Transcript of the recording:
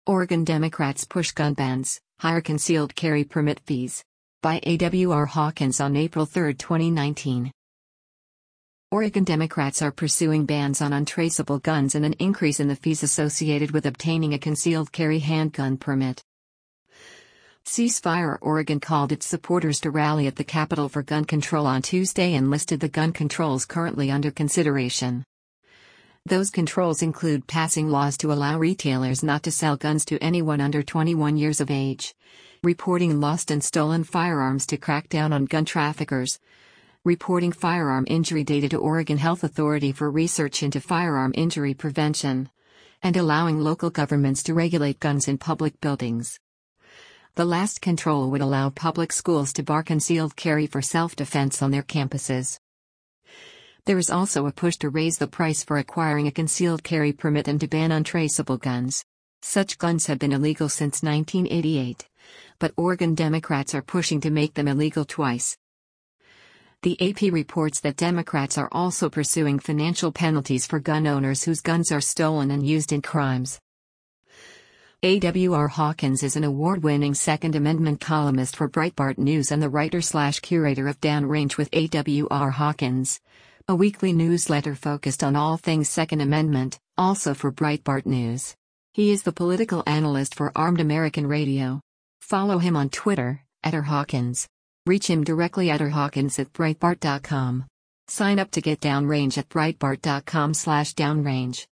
Oregon Democrats push gun bans, higher concealed carry permit fees. By A.W.R. Hawkins on April 3, 2019. Oregon Democrats are pursuing bans on untraceable guns and an increase in the fees associated with obtaining a concealed carry handgun permit. Ceasefire Oregon called its supporters to rally at the Capitol for gun control on Tuesday and listed the gun controls currently under consideration. Those controls include passing laws to allow retailers not to sell guns to anyone under 21 years of age, reporting lost and stolen firearms to crack down on gun traffickers, reporting firearm injury data to Oregon Health Authority for research into firearm injury prevention, and allowing local governments to regulate guns in public buildings. The last control would allow public schools to bar concealed carry for self-defense on their campuses. There is also a push to raise the price for acquiring a concealed carry permit and to ban untraceable guns. Such guns have been illegal since 1988, but Oregon Democrats are pushing to make them illegal twice. The AP reports that Democrats are also pursuing financial penalties for gun owners whose guns are stolen and used in crimes. A.W.R. Hawkins is an award-winning Second Amendment columnist for Breitbart News and the writer/curator of Downrange with A.W.R. Hawkins, a weekly newsletter focused on all things Second Amendment, also for Breitbart News. He is the political analyst for Armed American Radio. Follow him on Twitter, @RHawkins. Reach him directly at rhawkins@breitbart.com. Sign up to get Downrange at breitbart.com/downrange.